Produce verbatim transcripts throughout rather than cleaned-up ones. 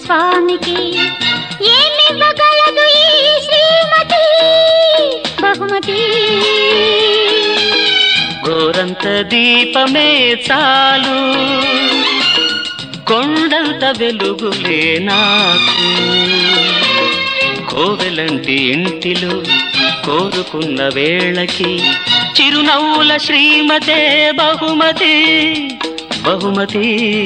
స్వామికి ఏమివ్వగలదు ఈ శ్రీమతి బహుమతి. గోరంత దీపమే చాలు కొండంత వెలుగులే నాకు. కోవెలంటి ఇంటిలో కోరుకున్న వేళకి చిరునవ్వుల శ్రీమతే బహుమతి బహుమతి.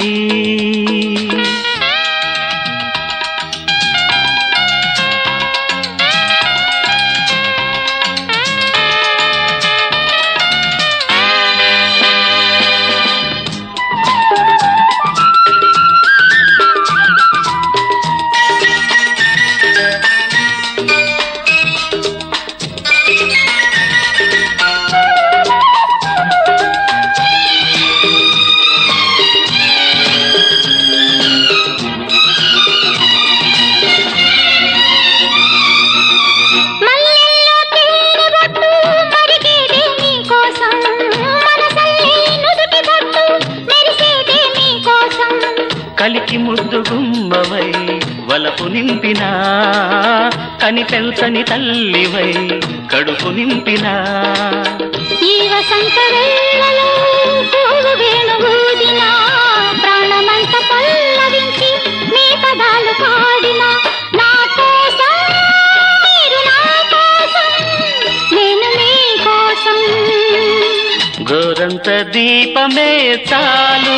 కలికి ముద్దు గుమ్మవై వలపు నింపినా కని పెంచని తల్లివై కడుపు నింపినా. ఈ వసంత వేళలో పూలు వేణువూదిన ప్రాణమంత పల్లవించి మీ పదాలు పాడిన నా కోసం మీరు నా కోసం నేను మీ కోసం. గోరంత దీపమే చాలు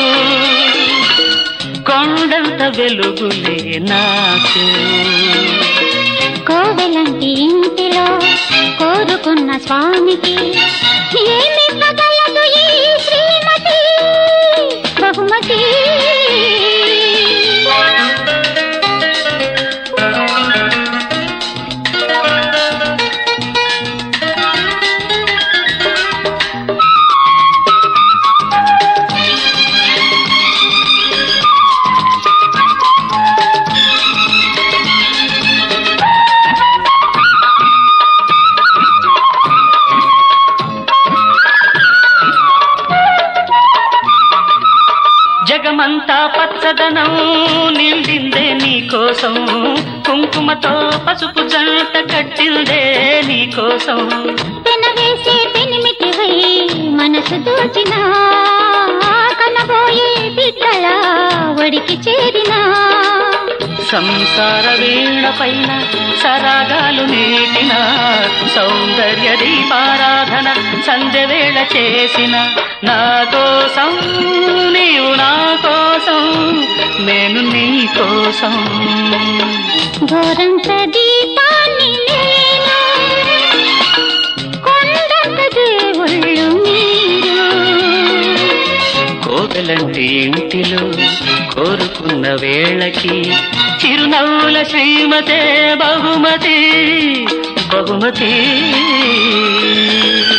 కొండంత వెలుగులే నాకు. కోవెలంటి ఇంటిలో కోరుకున్న స్వామికి ఏమివ్వగలదు ఈ శ్రీమతి బహుమతి. జగమంతా పచ్చదనం నిండిందే నీకోసం, కుంకుమతో పసుపు జంట కట్టిందే నీకోసం. పెనవేసే పెనిమిటివై మనసు దోచిన కనబోయే బిడ్డల ఒడికి చేరిన సంసార వీణ పైన సరాగాలు నీటిన సౌందర్య దీపారాధన సంధ్య వేళ చేసిన నా కోసం నీవు నా కోసం నేను నీ కోసం. గోరంత దీపాన్ని నేను కొండంత దేవుళ్ళు మీరు. కోవెలంటి ఇంటిలో కోరుకున్న వేళకి చిరునవ్వుల శ్రీమతే బహుమతి బహుమతి.